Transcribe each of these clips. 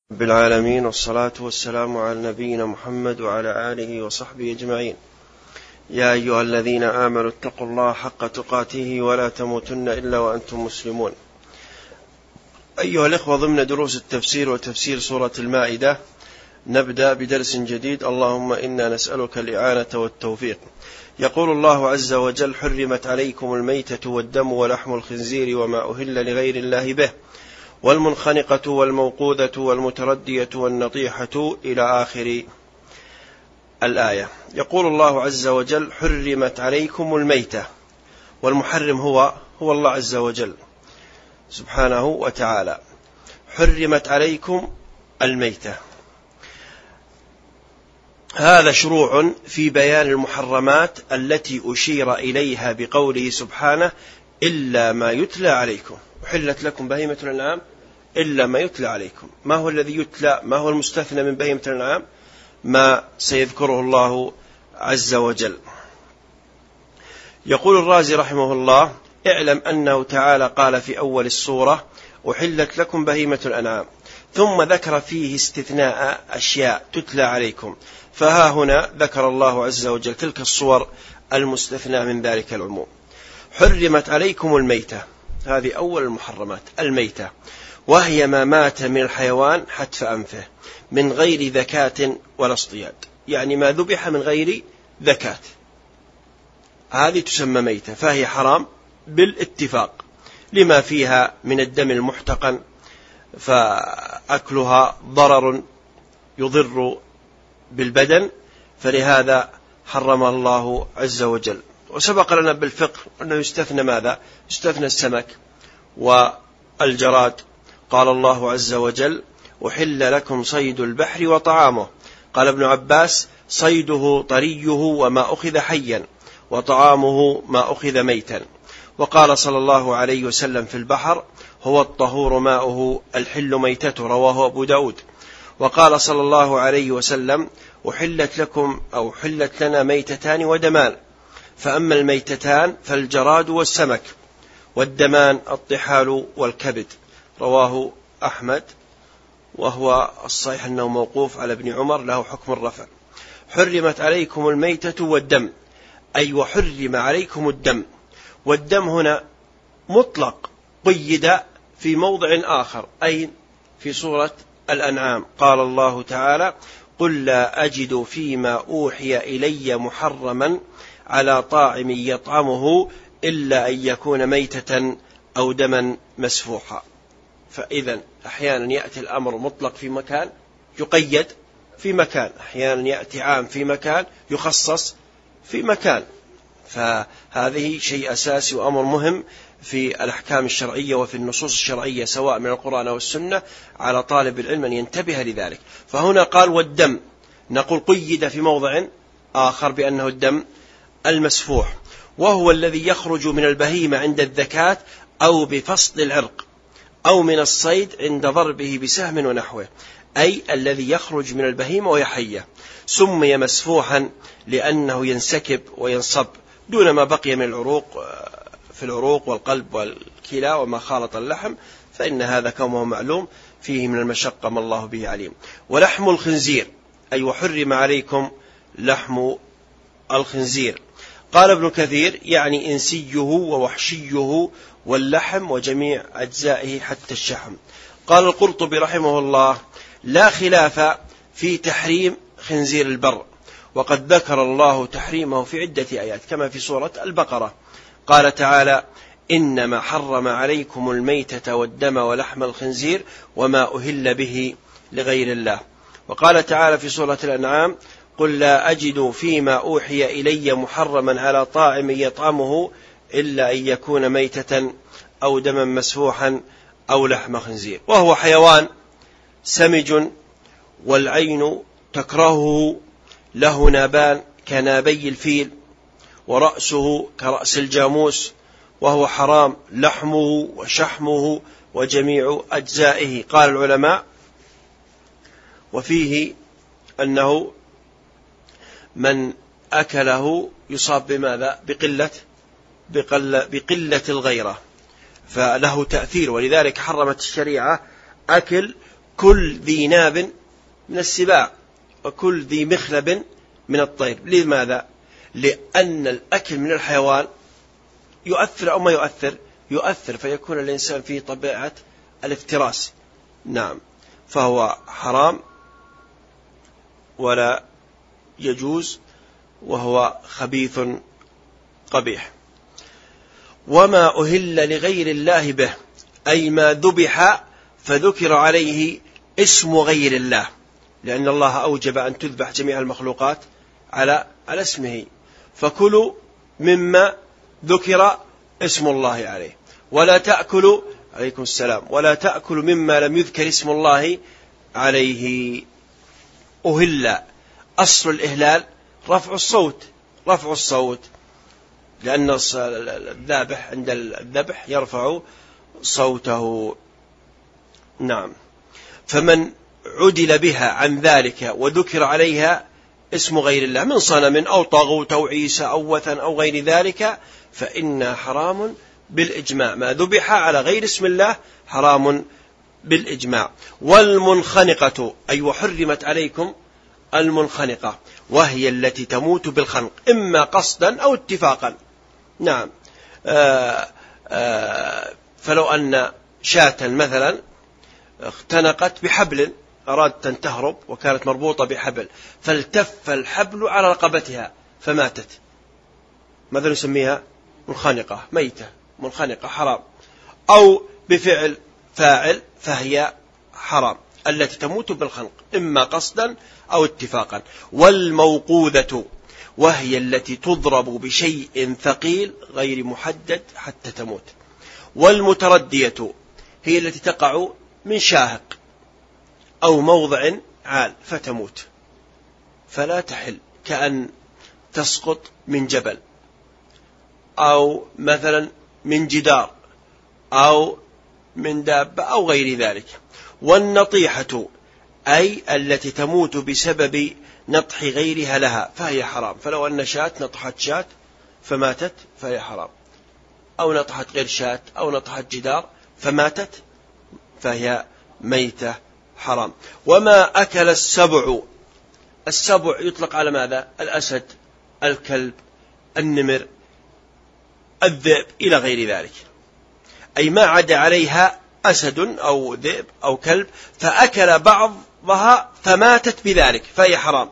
رب العالمين، والصلاة والسلام على نبينا محمد وعلى آله وصحبه أجمعين. يا أيها الذين آمنوا اتقوا الله حق تقاته ولا تموتن إلا وأنتم مسلمون. أيها الإخوة، ضمن دروس التفسير وتفسير سورة المائدة نبدأ بدرس جديد. اللهم إنا نسألك الإعانة والتوفيق. يقول الله عز وجل: حرمت عليكم الميتة والدم ولحم الخنزير وما أهل لغير الله به والمنخنقة والموقوذة والمتردية والنطيحة إلى آخر الآية. يقول الله عز وجل: حرمت عليكم الميتة، والمحرم هو الله عز وجل سبحانه وتعالى. حرمت عليكم الميتة، هذا شروع في بيان المحرمات التي أشير إليها بقوله سبحانه: إلا ما يتلى عليكم. أحلت لكم بهيمة الأنعام إلا ما يتلى عليكم. ما هو الذي يتلى؟ ما هو المستثنى من بهيمة الأنعام؟ ما سيذكره الله عز وجل. يقول الرازي رحمه الله: اعلم أنه تعالى قال في أول السورة: أحلت لكم بهيمة الأنعام، ثم ذكر فيه استثناء أشياء تتلى عليكم، فها هنا ذكر الله عز وجل تلك الصور المستثنى من ذلك العموم. حرمت عليكم الميتة، هذه أول المحرمات، الميتة، وهي ما مات من الحيوان حتف أنفه من غير ذكاة ولا اصطياد، يعني ما ذبح من غير ذكاة، هذه تسمى ميتة، فهي حرام بالاتفاق لما فيها من الدم المحتقن، فأكلها ضرر يضر بالبدن، فلهذا حرم الله عز وجل. وسبق لنا بالفقه أنه يستثنى ماذا؟ يستثنى السمك والجراد. قال الله عز وجل: أحل لكم صيد البحر وطعامه. قال ابن عباس: صيده طريه وما أخذ حيا، وطعامه ما أخذ ميتا. وقال صلى الله عليه وسلم في البحر: هو الطهور ماؤه الحل ميتته، رواه أبو داود. وقال صلى الله عليه وسلم: أحلت لكم أو حلت لنا ميتتان ودمان، فأما الميتتان فالجراد والسمك، والدمان الطحال والكبد، رواه أحمد، وهو الصحيح أنه موقوف على ابن عمر، له حكم الرفع. حرمت عليكم الميتة والدم، أي وحرم عليكم الدم، والدم هنا مطلق قيد في موضع آخر، أي في سورة الأنعام. قال الله تعالى: قل لا أجد فيما أوحي إلي محرما على طاعم يطعمه إلا أن يكون ميتة أو دما مسفوحا. فإذا أحيانا يأتي الأمر مطلق في مكان يقيد في مكان، أحيانا يأتي عام في مكان يخصص في مكان، فهذه شيء أساسي وأمر مهم في الأحكام الشرعية وفي النصوص الشرعية سواء من القرآن أو السنة، على طالب العلم أن ينتبه لذلك. فهنا قال والدم، نقول قيد في موضع آخر بأنه الدم المسفوح، وهو الذي يخرج من البهيمة عند الذكاة أو بفصل العرق، أو من الصيد عند ضربه بسهم ونحوه، أي الذي يخرج من البهيمة وهي حية. سمي مسفوحا لأنه ينسكب وينصب دون ما بقي من العروق، في العروق والقلب والكلى وما خالط اللحم، فإن هذا كما معلوم فيه من المشقة ما الله به عليم. ولحم الخنزير، أي وحرم عليكم لحم الخنزير. قال ابن كثير: يعني إنسيه ووحشيه واللحم وجميع أجزائه حتى الشحم. قال القرطبي رحمه الله: لا خلاف في تحريم خنزير البر، وقد ذكر الله تحريمه في عدة آيات كما في سورة البقرة. قال تعالى: إنما حرم عليكم الميتة والدم ولحم الخنزير وما أهل به لغير الله. وقال تعالى في سورة الأنعام: قل لا أجد فيما أوحي إلي محرما على طاعم يطعمه إلا أن يكون ميتة أو دما مسفوحا أو لحم خنزير. وهو حيوان سمج والعين تكرهه، له نابان كنابي الفيل، ورأسه كرأس الجاموس، وهو حرام لحمه وشحمه وجميع أجزائه. قال العلماء: وفيه أنه من أكله يصاب بماذا؟ بقلة الغيرة، فله تأثير، ولذلك حرمت الشريعة أكل كل ذي ناب من السباع وكل ذي مخلب من الطير. لماذا؟ لأن الأكل من الحيوان يؤثر أو ما يؤثر؟ يؤثر، فيكون الإنسان في طبيعة الافتراس. نعم، فهو حرام ولا يجوز وهو خبيث قبيح. وما أهل لغير الله به، أي ما ذبح فذكر عليه اسم غير الله، لأن الله أوجب أن تذبح جميع المخلوقات على اسمه، فكلوا مما ذكر اسم الله عليه، ولا تأكلوا، عليكم السلام، ولا تأكلوا مما لم يذكر اسم الله عليه. أهل، أصل الإهلال رفع الصوت، لأن الذابح عند الذبح يرفع صوته. نعم، فمن عدل بها عن ذلك وذكر عليها اسم غير الله من صنم أو طاغوت أو عيسى أو وثن أو غير ذلك فإنها حرام بالإجماع. ما ذبح على غير اسم الله حرام بالإجماع. والمنخنقة، أي وحرمت عليكم المنخنقة، وهي التي تموت بالخنق إما قصدا أو اتفاقا. نعم، فلو أن شاة مثلا اختنقت بحبل، أرادت أن تهرب وكانت مربوطة بحبل، فالتف الحبل على رقبتها فماتت، ماذا نسميها؟ منخنقة، ميتة، منخنقة، حرام. أو بفعل فاعل فهي حرام، التي تموت بالخنق إما قصدا أو اتفاقا. والموقوذة، وهي التي تضرب بشيء ثقيل غير محدد حتى تموت. والمتردية هي التي تقع من شاهق أو موضع عال فتموت، فلا تحل، كأن تسقط من جبل أو مثلا من جدار أو من دابة أو غير ذلك. والنطيحة، أي التي تموت بسبب نطح غيرها لها فهي حرام، فلو أن شاة نطحت شاة فماتت فهي حرام، أو نطحت غير شاة أو نطحت جدار فماتت فهي ميتة، حرام. وما أكل السبع، السبع يطلق على ماذا؟ الأسد، الكلب، النمر، الذئب إلى غير ذلك، أي ما عدا عليها أسد أو ذئب أو كلب فأكل بعضها فماتت بذلك فهي حرام،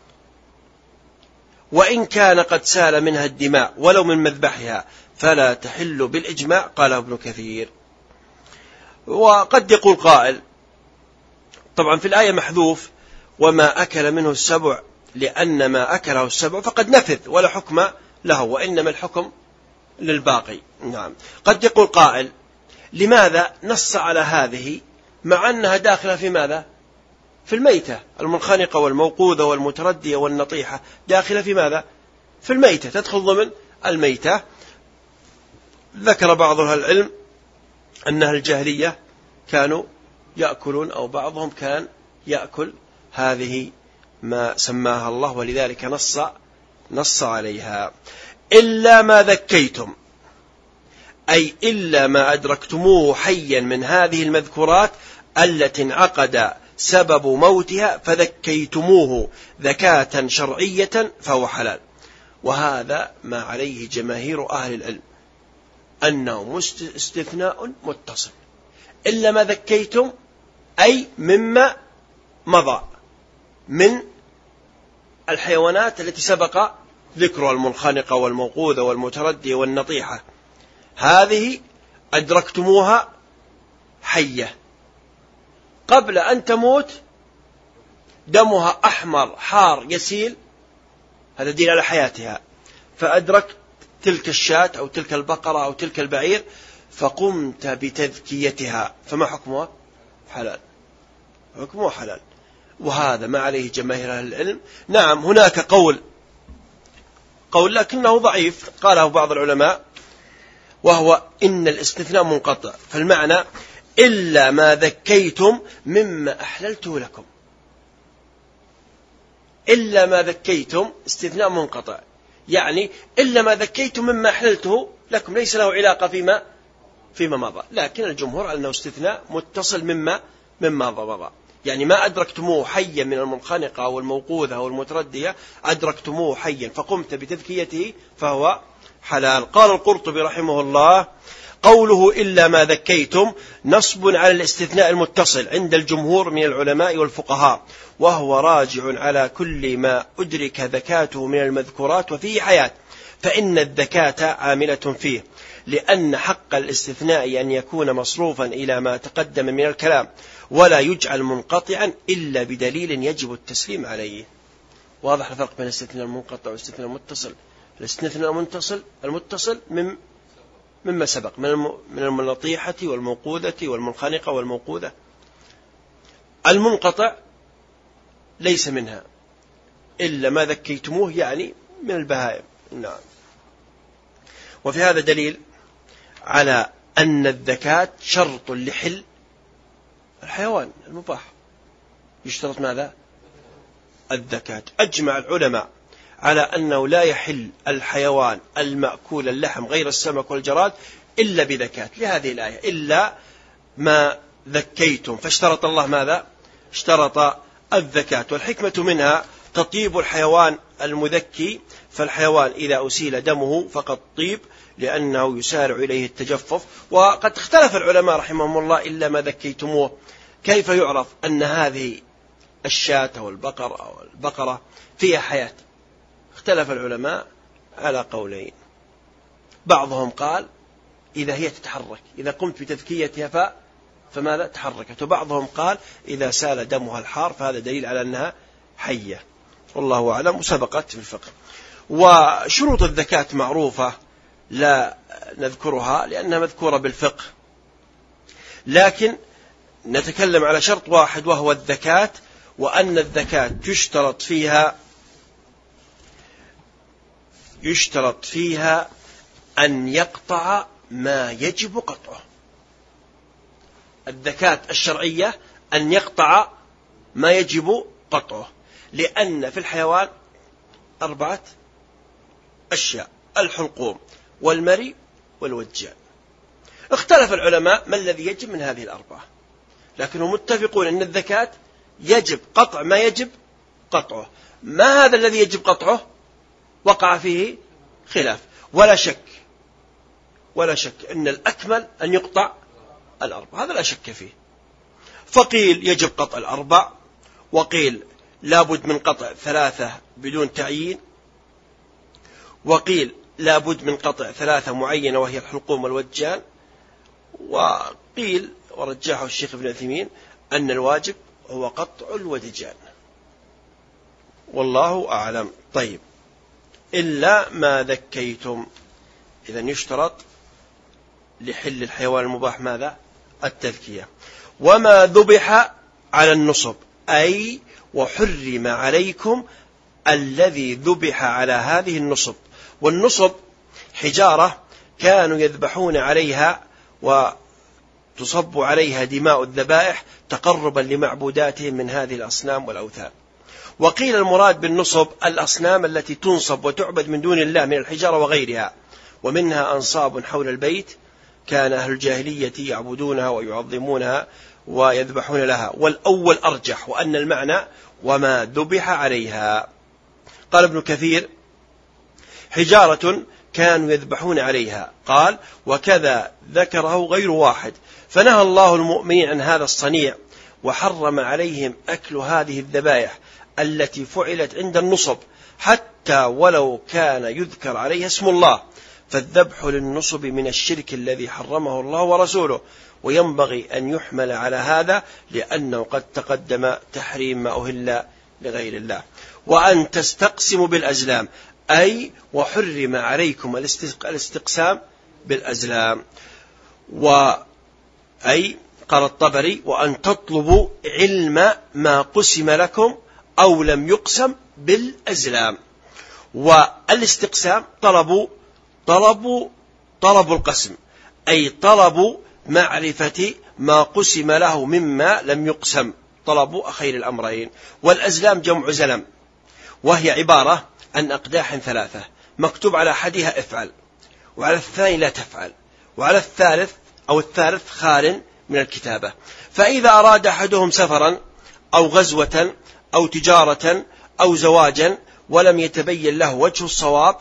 وإن كان قد سال منها الدماء ولو من مذبحها فلا تحل بالإجماع، قاله ابن كثير. وقد يقول قائل، طبعا في الآية محذوف وما أكل منه السبع، لأن ما أكله السبع فقد نفذ ولا حكم له، وإنما الحكم للباقي. نعم، قد يقول قائل لماذا نص على هذه مع أنها داخلة في ماذا؟ في الميتة، المنخنقة والموقوذة والمتردية والنطيحة داخلة في ماذا؟ في الميتة، تدخل ضمن الميتة. ذكر بعض أهل العلم أنها الجاهلية كانوا يأكلون، أو بعضهم كان يأكل هذه ما سماها الله، ولذلك نص عليها. إلا ما ذكيتم، أي إلا ما أدركتموه حيا من هذه المذكورات التي انعقد سبب موتها فذكيتموه ذكاة شرعية فهو حلال. وهذا ما عليه جماهير أهل العلم، أنه استثناء متصل. إلا ما ذكيتم أي مما مضى من الحيوانات التي سبق ذكرها، المنخنقة والموقوذة والمتردية والنطيحة، هذه أدركتموها حية قبل أن تموت، دمها أحمر حار يسيل، هذا دليل على حياتها، فأدركت تلك الشاة أو تلك البقرة أو تلك البعير فقمت بتذكيتها، فما حكمها؟ حلال، حكمها حلال. وهذا ما عليه جماهير أهل العلم. نعم، هناك قول لكنه ضعيف قاله بعض العلماء، وهو إن الاستثناء منقطع، فالمعنى إلا ما ذكيتم مما أحللته لكم. إلا ما ذكيتم استثناء منقطع، يعني إلا ما ذكيتم مما أحللته لكم، ليس له علاقة فيما مضى، لكن الجمهور على أنه استثناء متصل مما مضى. يعني ما أدركتموه حيا من المنخنقة أو الموقوذة أو المتردية، أدركتموه حيا فقمت بتذكيته فهو حلال. قال القرطبي رحمه الله: قوله إلا ما ذكيتم نصب على الاستثناء المتصل عند الجمهور من العلماء والفقهاء، وهو راجع على كل ما أدرك ذكاته من المذكورات وفيه حياة، فإن الذكاة عاملة فيه، لأن حق الاستثناء أن يكون مصروفا إلى ما تقدم من الكلام، ولا يجعل منقطعا إلا بدليل يجب التسليم عليه. واضح الفرق بين الاستثناء المنقطع والاستثناء المتصل. الاستثناء المتصل مما سبق من المنطيحة والموقوذة والمنخنقة والموقوذة. المنقطع ليس منها إلا ما ذكيتموه، يعني من البهائم. نعم. وفي هذا دليل على أن الذكاة شرط لحل الحيوان المباح. يشترط ماذا؟ الذكاة. أجمع العلماء على أنه لا يحل الحيوان المأكول اللحم غير السمك والجراد إلا بذكاة، لهذه الآية: إلا ما ذكيتم. فاشترط الله ماذا؟ اشترط الذكاة. والحكمة منها تطيب الحيوان المذكي، فالحيوان إذا أسيل دمه فقد طيب، لأنه يسارع إليه التجفف. وقد اختلف العلماء رحمهم الله: إلا ما ذكيتموه، كيف يعرف أن هذه الشاة أو البقر أو البقرة فيها حياة؟ اختلف العلماء على قولين. بعضهم قال: إذا هي تتحرك، إذا قمت بتذكيتها فماذا؟ تحركت. وبعضهم قال: إذا سال دمها الحار، فهذا دليل على أنها حية. والله أعلم. وسبقت في الفقه. وشروط الذكاة معروفة لا نذكرها لأنها مذكورة بالفقه، لكن نتكلم على شرط واحد وهو الذكاة، وأن الذكاة يشترط فيها أن يقطع ما يجب قطعه. الذكاة الشرعية أن يقطع ما يجب قطعه، لأن في الحيوان 4 أشياء: الحلقوم والمري والوجان. اختلف العلماء ما الذي يجب من هذه 4، لكنهم متفقون أن الذكاة يجب قطع ما يجب قطعه. ما هذا الذي يجب قطعه؟ وقع فيه خلاف، ولا شك أن الأكمل أن يقطع 4، هذا لا شك فيه. فقيل يجب قطع 4، وقيل لابد من قطع 3 بدون تعيين، وقيل لابد من قطع 3 معينة وهي الحلقوم والوجان، وقيل ورجحه الشيخ ابن عثيمين أن الواجب هو قطع الودجان. والله أعلم. طيب، إلا ما ذكيتم، إذن يشترط لحل الحيوان المباح ماذا؟ التذكية. وما ذبح على النصب، أي وحرم عليكم الذي ذبح على هذه النصب. والنصب حجارة كانوا يذبحون عليها وتصب عليها دماء الذبائح تقربا لمعبوداتهم من هذه الأصنام والأوثان. وقيل المراد بالنصب الأصنام التي تنصب وتعبد من دون الله من الحجارة وغيرها، ومنها أنصاب حول البيت كان أهل الجاهلية يعبدونها ويعظمونها ويذبحون لها. والأول أرجح، وأن المعنى وما ذبح عليها. قال ابن كثير: حجارة كانوا يذبحون عليها. قال: وكذا ذكره غير واحد. فنهى الله المؤمنين عن هذا الصنيع، وحرم عليهم أكل هذه الذبائح التي فعلت عند النصب، حتى ولو كان يذكر عليها اسم الله، فالذبح للنصب من الشرك الذي حرمه الله ورسوله، وينبغي أن يحمل على هذا لأنه قد تقدم تحريم ما أهل لغير الله. وأن تستقسموا بالأزلام، أي وحرم عليكم الاستقسام بالأزلام. أي قال الطبري: وأن تطلبوا علم ما قسم لكم أو لم يقسم بالأزلام. والاستقسام طلبوا القسم، أي طلبوا معرفة ما قسم له مما لم يقسم، طلبوا أخير الأمرين. والأزلام جمع زلم، وهي عبارة عن أقداح 3 مكتوب على أحدها افعل، وعلى الثاني لا تفعل، وعلى الثالث خال من الكتابة. فإذا أراد أحدهم سفرا أو غزوة أو تجارة أو زواجا ولم يتبين له وجه الصواب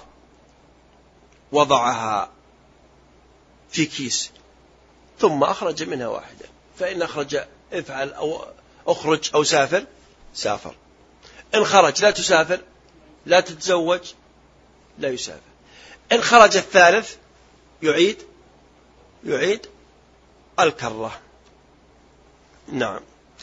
وضعها في كيس ثم أخرج منها واحدة، فإن أخرج افعل أو أخرج أو سافر سافر، إن خرج لا تسافر لا تتزوج لا يسافر، إن خرج الثالث يعيد الكرة. نعم.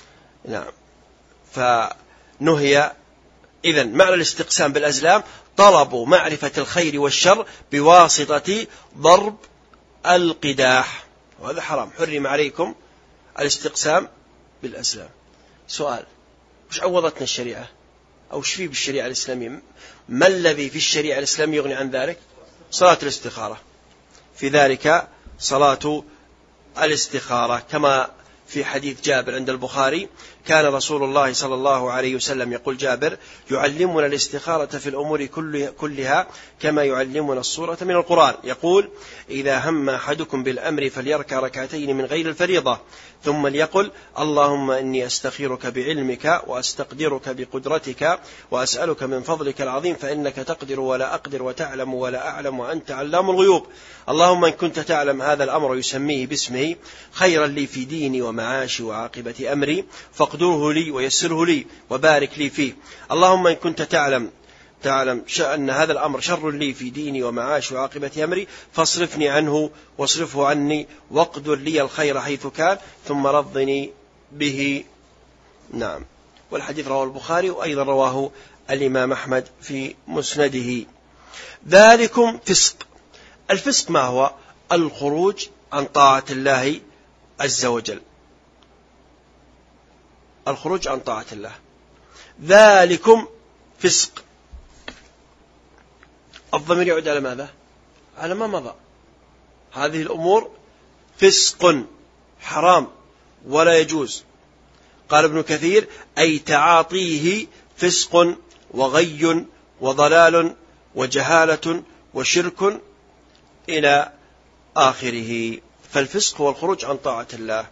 فنهي إذن معنى الاستقسام بالأزلام طلب معرفة الخير والشر بواسطة ضرب القداح، وهذا حرام، حرم عليكم الاستقسام بالأزلام. سؤال: وش عوضتنا الشريعة أو وش فيه بالشريعة الإسلامية؟ ما الذي في الشريعة الإسلامية يغني عن ذلك؟ صلاة الاستخارة، في ذلك صلاة الاستخارة، كما في حديث جابر عند البخاري: كان رسول الله صلى الله عليه وسلم، يقول جابر: يعلمنا الاستخارة في الأمور كلها كما يعلمنا السورة من القرآن. يقول: إذا هم أحدكم بالأمر فليركع ركعتين من غير الفريضة ثم ليقل: اللهم إني أستخيرك بعلمك وأستقدرك بقدرتك وأسألك من فضلك العظيم فإنك تقدر ولا أقدر وتعلم ولا أعلم وأنت علام الغيوب. اللهم إن كنت تعلم هذا الأمر يسميه باسمه خيرا لي في ديني ومعاشي وعاقبة أمري فاقدره لي ويسره لي وبارك لي فيه. اللهم إن كنت تعلم أن هذا الأمر شر لي في ديني ومعاشي وعاقبة أمري فاصرفني عنه واصرفه عني واقدر لي الخير حيث كان ثم رضني به. نعم. والحديث رواه البخاري وأيضا رواه الإمام أحمد في مسنده. ذلكم فسق. الفسق ما هو؟ الخروج عن طاعة الله عز وجل، الخروج عن طاعة الله. ذلكم فسق، الضمير يعود على ماذا؟ على ما مضى. هذه الأمور فسق حرام ولا يجوز. قال ابن كثير: أي تعاطيه فسق وغي وضلال وجهالة وشرك إلى آخره. فالفسق هو الخروج عن طاعة الله.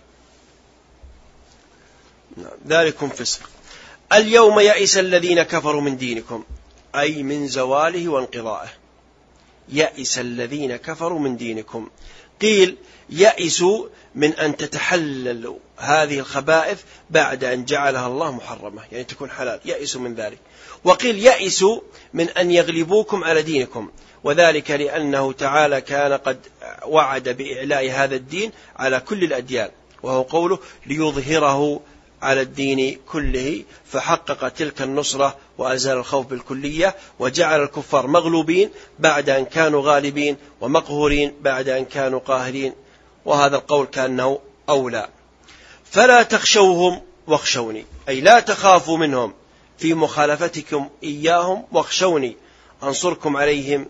ذلكم فسق. اليوم يئس الذين كفروا من دينكم، أي من زواله وانقضائه. يئس الذين كفروا من دينكم. قيل: يئسوا من أن تتحلل هذه الخبائث بعد أن جعلها الله محرمة، يعني تكون حلال، يئسوا من ذلك. وقيل: يئسوا من أن يغلبوكم على دينكم، وذلك لأنه تعالى كان قد وعد بإعلاء هذا الدين على كل الأديان، وهو قوله: ليظهره على الدين كله، فحقق تلك النصرة وأزال الخوف بالكلية، وجعل الكفار مغلوبين بعد أن كانوا غالبين ومقهورين بعد أن كانوا قاهرين، وهذا القول كأنه أولى. فلا تخشوهم واخشوني، أي لا تخافوا منهم في مخالفتكم إياهم، واخشوني أنصركم عليهم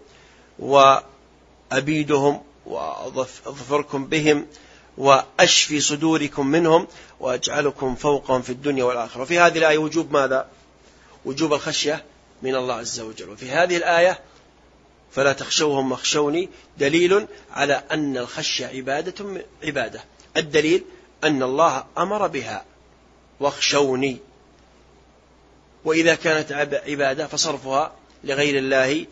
وأبيدهم وأظفركم بهم وأشفي صدوركم منهم وأجعلكم فوقهم في الدنيا والآخرة. وفي هذه الآية وجوب ماذا؟ وجوب الخشية من الله عز وجل. وفي هذه الآية فلا تخشوهم واخشوني دليل على أن الخشية عبادة. الدليل أن الله أمر بها، واخشوني. وإذا كانت عبادة فصرفها لغير الله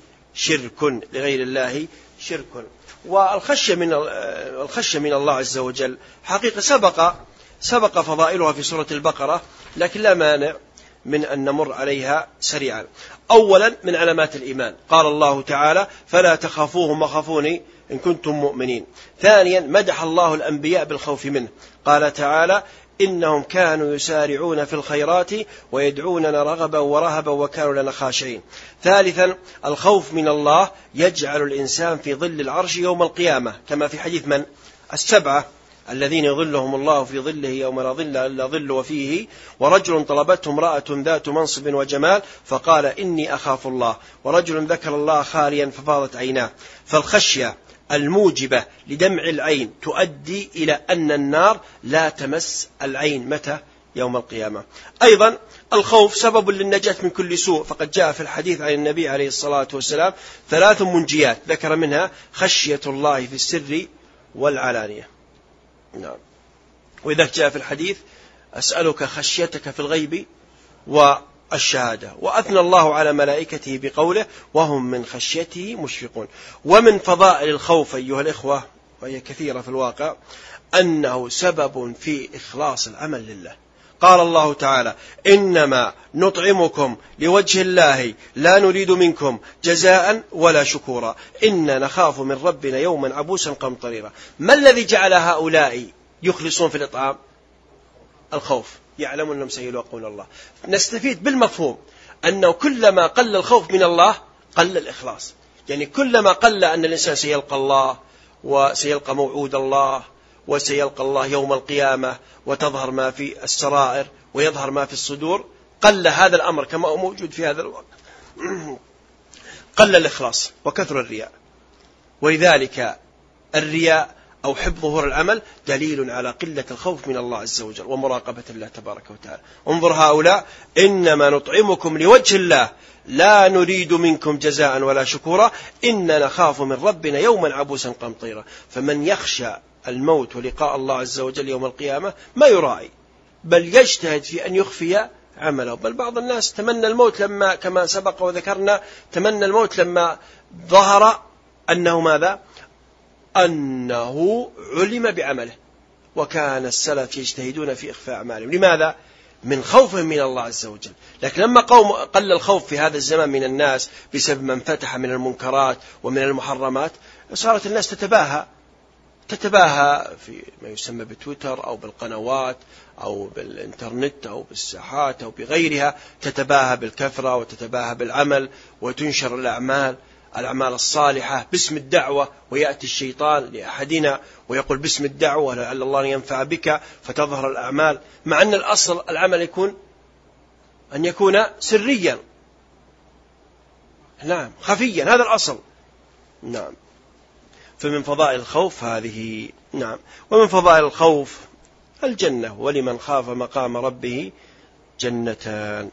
شرك. والخشية من الله عز وجل حقيقة سبق فضائلها في سورة البقرة، لكن لا مانع من أن نمر عليها سريعا. أولا من علامات الإيمان، قال الله تعالى: فلا تخافوهم وخافوني إن كنتم مؤمنين. ثانيا مدح الله الأنبياء بالخوف منه، قال تعالى: إنهم كانوا يسارعون في الخيرات ويدعوننا رغبا ورهبا وكانوا لنا خاشعين. ثالثا الخوف من الله يجعل الإنسان في ظل العرش يوم القيامة، كما في حديث من؟ السبعة الذين يظلهم الله في ظله يوم لا ظل إلا ظل وفيه: ورجل طلبته امرأة ذات منصب وجمال فقال إني أخاف الله، ورجل ذكر الله خاليا ففاضت عيناه. فالخشية الموجبة لدمع العين تؤدي إلى أن النار لا تمس العين متى؟ يوم القيامة. أيضا الخوف سبب للنجاة من كل سوء، فقد جاء في الحديث عن النبي عليه الصلاة والسلام 3 منجيات، ذكر منها خشية الله في السر والعلانية. نعم. وإذا جاء في الحديث: أسألك خشيتك في الغيب والشهادة. وأثنى الله على ملائكته بقوله وهم من خشيته مشفقون. ومن فضائل الخوف أيها الإخوة، وهي كثيرة في الواقع، أنه سبب في إخلاص العمل لله. قال الله تعالى إنما نطعمكم لوجه الله لا نريد منكم جزاء ولا شكورا إنا نخاف من ربنا يوما عبوسا قمطريرا. ما الذي جعل هؤلاء يخلصون في الإطعام؟ الخوف، يعلمون أنهم سيلاقون الله. نستفيد بالمفهوم أنه كلما قل الخوف من الله قل الإخلاص. يعني كلما قل أن الإنسان سيلقى الله وسيلقى موعود الله وسيلقى الله يوم القيامة وتظهر ما في السرائر ويظهر ما في الصدور، قل هذا الأمر كما هو موجود في هذا الوقت. قل الإخلاص وكثر الرياء. ولذلك الرياء أو حب ظهور العمل دليل على قلة الخوف من الله عز وجل ومراقبة الله تبارك وتعالى. انظر هؤلاء إنما نطعمكم لوجه الله لا نريد منكم جزاء ولا شكورا إننا نخاف من ربنا يوما عبوسا قمطريرا. فمن يخشى الموت ولقاء الله عز وجل يوم القيامة ما يراعي، بل يجتهد في أن يخفي عمله. بل بعض الناس تمنى الموت لما، كما سبق وذكرنا، تمنى الموت لما ظهر أنه ماذا؟ أنه علم بعمله. وكان السلف يجتهدون في إخفاء أعمالهم. لماذا؟ من خوفهم من الله عز وجل. لكن لما قل الخوف في هذا الزمان من الناس بسبب من فتح من المنكرات ومن المحرمات، صارت الناس تتباهى في ما يسمى بتويتر أو بالقنوات أو بالإنترنت أو بالساحات أو بغيرها، تتباهى بالكثرة وتتباهى بالعمل وتنشر الأعمال الصالحة باسم الدعوة. ويأتي الشيطان لأحدنا ويقول باسم الدعوة لعل الله ينفع بك، فتظهر الأعمال، مع أن الأصل العمل أن يكون سريا، نعم، خفيا، هذا الأصل. نعم. فمن فضائل الخوف هذه. نعم. ومن فضائل الخوف الجنة، ولمن خاف مقام ربه جنتان.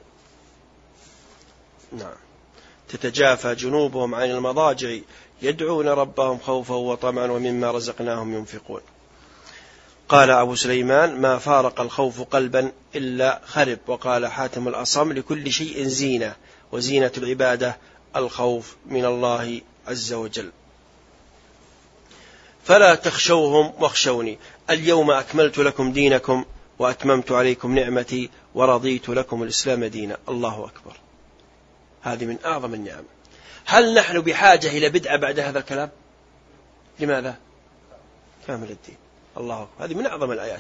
نعم. تتجافى جنوبهم عن المضاجع يدعون ربهم خوفا وطمعا ومما رزقناهم ينفقون. قال أبو سليمان ما فارق الخوف قلبا إلا خرب. وقال حاتم الأصم لكل شيء زينة، وزينة العبادة الخوف من الله عز وجل. فلا تخشوهم واخشوني اليوم أكملت لكم دينكم وأتممت عليكم نعمتي ورضيت لكم الإسلام دينا. الله أكبر. هذه من أعظم النعم. هل نحن بحاجة إلى بدعة بعد هذا الكلام؟ لماذا؟ كامل الدين. الله أكبر. هذه من أعظم الآيات.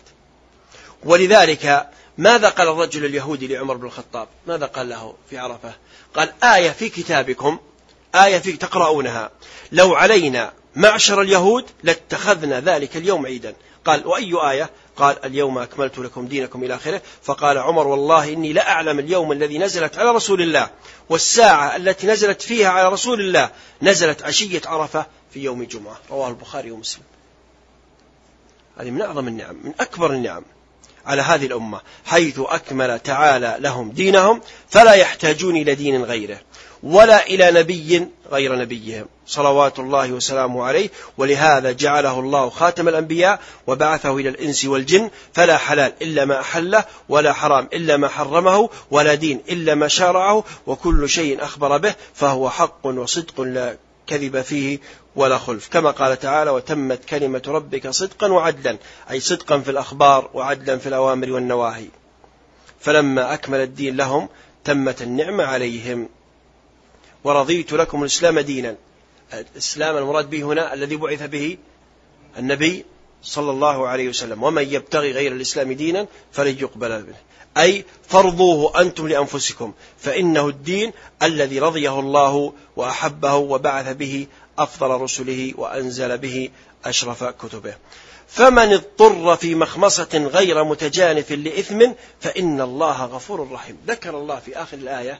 ولذلك ماذا قال الرجل اليهودي لعمر بن الخطاب؟ ماذا قال له في عرفة؟ قال آية في كتابكم، آية في تقرؤونها، لو علينا معشر اليهود لاتخذنا ذلك اليوم عيدا. قال وأي آية؟ قال اليوم أكملت لكم دينكم إلى آخره. فقال عمر والله إني لا أعلم اليوم الذي نزلت على رسول الله والساعة التي نزلت فيها على رسول الله نزلت عشية عرفة في يوم جمعة. رواه البخاري ومسلم. هذه من أعظم النعم، من أكبر النعم على هذه الأمة، حيث أكمل تعالى لهم دينهم فلا يحتاجون إلى دين غيره ولا إلى نبي غير نبيهم صلوات الله وسلامه عليه. ولهذا جعله الله خاتم الأنبياء وبعثه إلى الإنس والجن، فلا حلال إلا ما أحله ولا حرام إلا ما حرمه ولا دين إلا ما شارعه، وكل شيء أخبر به فهو حق وصدق لا كذب فيه ولا خلف. كما قال تعالى وتمت كلمة ربك صدقا وعدلا، أي صدقا في الأخبار وعدلا في الأوامر والنواهي. فلما أكمل الدين لهم تمت النعمة عليهم. ورضيت لكم الإسلام دينا. الإسلام المراد به هنا الذي بعث به النبي صلى الله عليه وسلم. ومن يبتغي غير الإسلام دينا فلن يقبل منه، أي فرضوه أنتم لأنفسكم، فإنه الدين الذي رضيه الله وأحبه وبعث به أفضل رسله وأنزل به أشرف كتبه. فمن اضطر في مخمصة غير متجانف لإثم فإن الله غفور رحيم. ذكر الله في آخر الآية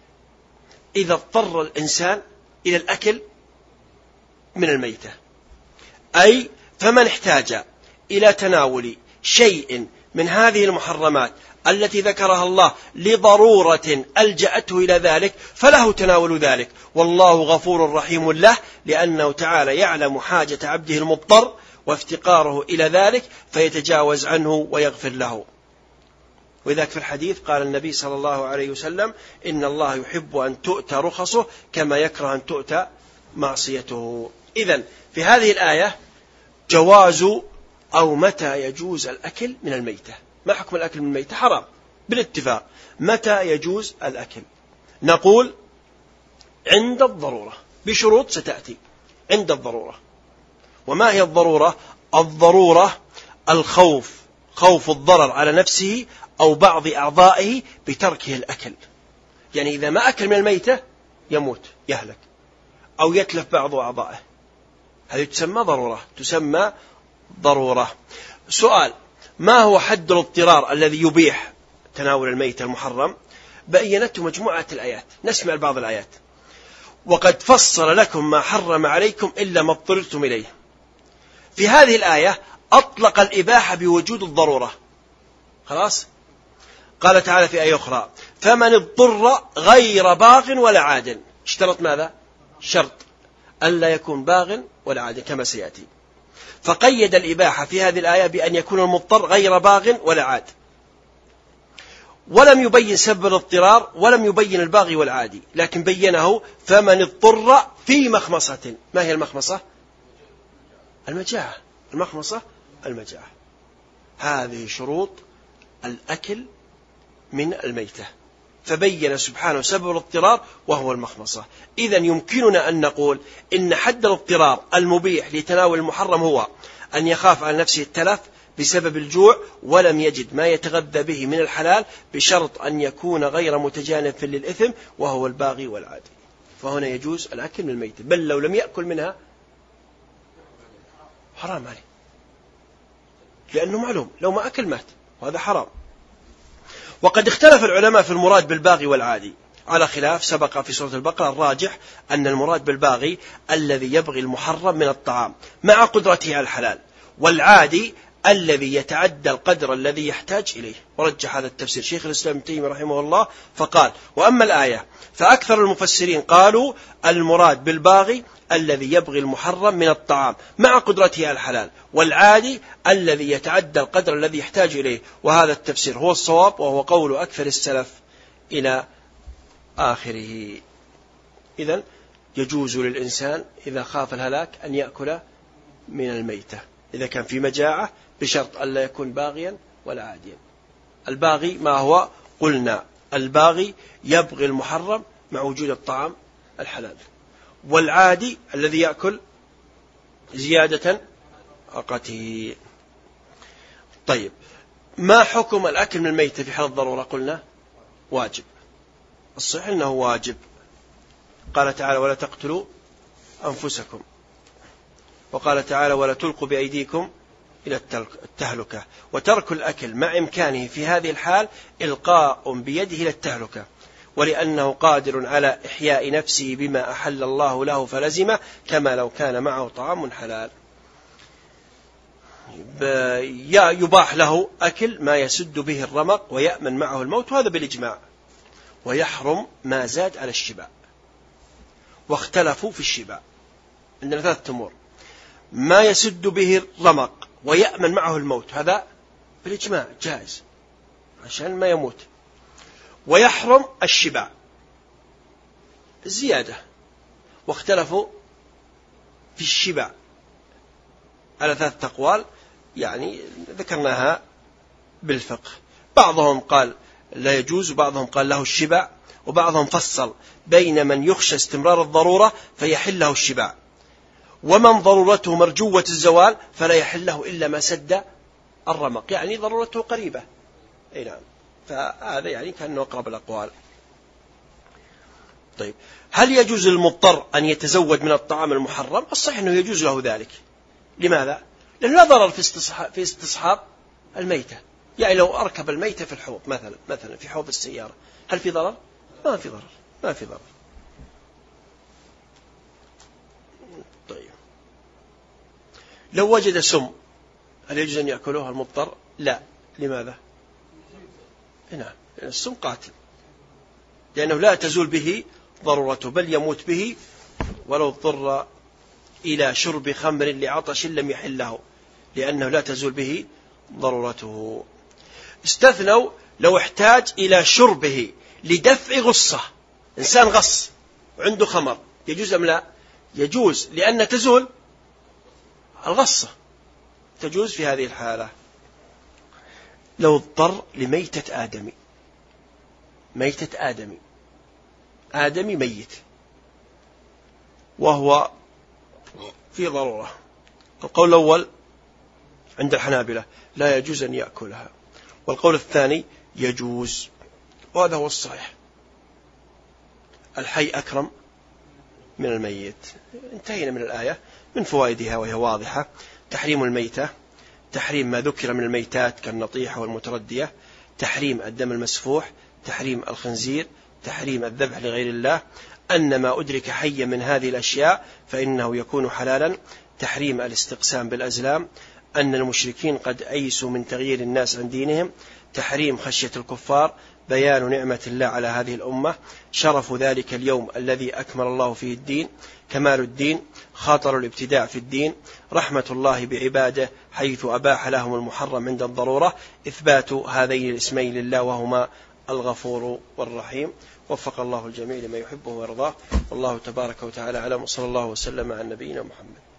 إذا اضطر الإنسان إلى الأكل من الميتة، أي فمن احتاج إلى تناول شيء من هذه المحرمات التي ذكرها الله لضرورة ألجأته إلى ذلك فله تناول ذلك، والله غفور رحيم له، لأنه تعالى يعلم حاجة عبده المضطر وافتقاره إلى ذلك فيتجاوز عنه ويغفر له. وذاك في الحديث قال النبي صلى الله عليه وسلم إن الله يحب أن تؤتى رخصه كما يكره أن تؤتى معصيته. إذن في هذه الآية جواز أو متى يجوز الأكل من الميتة. ما حكم الأكل من الميتة؟ حرام بالاتفاق. متى يجوز الأكل؟ نقول عند الضرورة بشروط ستأتي. عند الضرورة. وما هي الضرورة؟ الضرورة الخوف، خوف الضرر على نفسه أو بعض أعضائه بتركه الأكل. يعني إذا ما أكل من الميتة يموت يهلك أو يتلف بعض أعضائه، هذه تسمى ضرورة، تسمى ضرورة. سؤال: ما هو حد الاضطرار الذي يبيح تناول الميت المحرم؟ بينته مجموعة الآيات، نسمع بعض الآيات. وقد فصل لكم ما حرم عليكم إلا ما اضطررتم إليه. في هذه الآية أطلق الإباحة بوجود الضرورة، خلاص. قال تعالى في آية أخرى: فمن اضطر غير باغ ولا عاد. اشترط ماذا؟ شرط ألا يكون باغ ولا عاد كما سيأتي. فقيد الإباحة في هذه الآية بأن يكون المضطر غير باغ ولا عاد، ولم يبين سبب الاضطرار ولم يبين الباغي والعادي، لكن بينه فمن اضطر في مخمصة. ما هي المخمصة؟ المجاعة. المخمصة المجاعة. هذه شروط الأكل من الميتة، فبين سبحانه سبب الاضطرار وهو المخمصة. إذن يمكننا أن نقول إن حد الاضطرار المبيح لتناول المحرم هو أن يخاف على نفسه التلف بسبب الجوع ولم يجد ما يتغذى به من الحلال، بشرط أن يكون غير متجانف للإثم وهو الباغي والعادي. فهنا يجوز الأكل من الميتة، بل لو لم يأكل منها حرام عليه، لأنه معلوم لو ما أكل مات، وهذا حرام. وقد اختلف العلماء في المراد بالباغي والعادي على خلاف سبق في سورة البقرة. الراجح أن المراد بالباغي الذي يبغي المحرم من الطعام مع قدرته على الحلال، والعادي الذي يتعدى القدر الذي يحتاج إليه. ورجح هذا التفسير شيخ الإسلام ابن تيمية رحمه الله فقال: وأما الآية فأكثر المفسرين قالوا المراد بالباغي الذي يبغي المحرم من الطعام مع قدرته على الحلال، والعادي الذي يتعدى القدر الذي يحتاج إليه. وهذا التفسير هو الصواب، وهو قول أكثر السلف إلى آخره. إذن يجوز للإنسان إذا خاف الهلاك أن يأكل من الميتة إذا كان في مجاعة، بشرط ألا يكون باغيا ولا عاديا. الباغي ما هو؟ قلنا الباغي يبغي المحرم مع وجود الطعام الحلال، والعادي الذي يأكل زيادة طاقته. طيب، ما حكم الأكل من الميتة في حال الضرورة؟ قلنا واجب. الصحيح أنه واجب. قال تعالى: ولا تقتلوا أنفسكم. وقال تعالى: ولا تلقوا بأيديكم إلى التهلكة. وترك الأكل مع إمكانه في هذه الحال إلقاء بيده إلى التهلكة، ولأنه قادر على إحياء نفسه بما أحل الله له فلزمه، كما لو كان معه طعام حلال. يباح له أكل ما يسد به الرمق ويأمن معه الموت، وهذا بالإجماع. ويحرم ما زاد على الشبع. واختلفوا في الشبع، عندنا 3 أمور: ما يسد به الرمق ويأمن معه الموت، هذا بالإجماع جائز عشان ما يموت. ويحرم الشبع الزيادة. واختلفوا في الشبع على 3 أقوال، يعني ذكرناها بالفقه. بعضهم قال لا يجوز، وبعضهم قال له الشبع، وبعضهم فصل بين من يخشى استمرار الضرورة فيحل له الشبع، ومن ضرورته مرجوة الزوال فلا يحل له إلا ما سد الرمق، يعني ضرورته قريبة. أي نعم، فهذا يعني كأنه أقرب الأقوال. طيب، هل يجوز للمضطر أن يتزود من الطعام المحرم؟ الصحيح أنه يجوز له ذلك. لماذا؟ لأنه لا ضرر في استصحاب الميتة. يعني لو أركب الميتة في الحوض مثلا في حوض السيارة، هل في ضرر؟ ما في ضرر، ما في ضرر. طيب، لو وجد سم هل يجوز أن يأكلوها المضطر؟ لا. لماذا؟ نعم، السم قاتل، لأنه لا تزول به ضرورته، بل يموت به ولو اضطر إلى شرب خمر لعطش لم يحل له، لأنه لا تزول به ضرورته. استثنوا لو احتاج إلى شربه لدفع غصة، إنسان غص وعنده خمر، يجوز أم لا؟ يجوز، لأن تزول الغصة، تجوز في هذه الحالة. لو اضطر لميتة آدمي، ميتة آدمي ميت وهو في ضرورة، القول الأول عند الحنابلة لا يجوز أن يأكلها، والقول الثاني يجوز، وهذا هو الصحيح. الحي أكرم من الميت. انتهينا من الآية. من فوائدها وهي واضحة: تحريم الميتة، تحريم ما ذكر من الميتات كالنطيحة والمتردية، تحريم الدم المسفوح، تحريم الخنزير، تحريم الذبح لغير الله، أن ما أدرك حيا من هذه الأشياء فإنه يكون حلالا، تحريم الاستقسام بالأزلام، أن المشركين قد أيسوا من تغيير الناس عن دينهم، تحريم خشية الكفار، بيان نعمة الله على هذه الأمة، شرف ذلك اليوم الذي أكمل الله فيه الدين، كمال الدين، خاطر الابتداع في الدين، رحمة الله بعباده حيث أباح لهم المحرم عند الضرورة، إثبات هذين الاسمين لله وهما الغفور والرحيم. وفق الله الجميع لما يحبه ويرضاه، والله تبارك وتعالى أعلم، وصلى الله وسلم على نبينا محمد.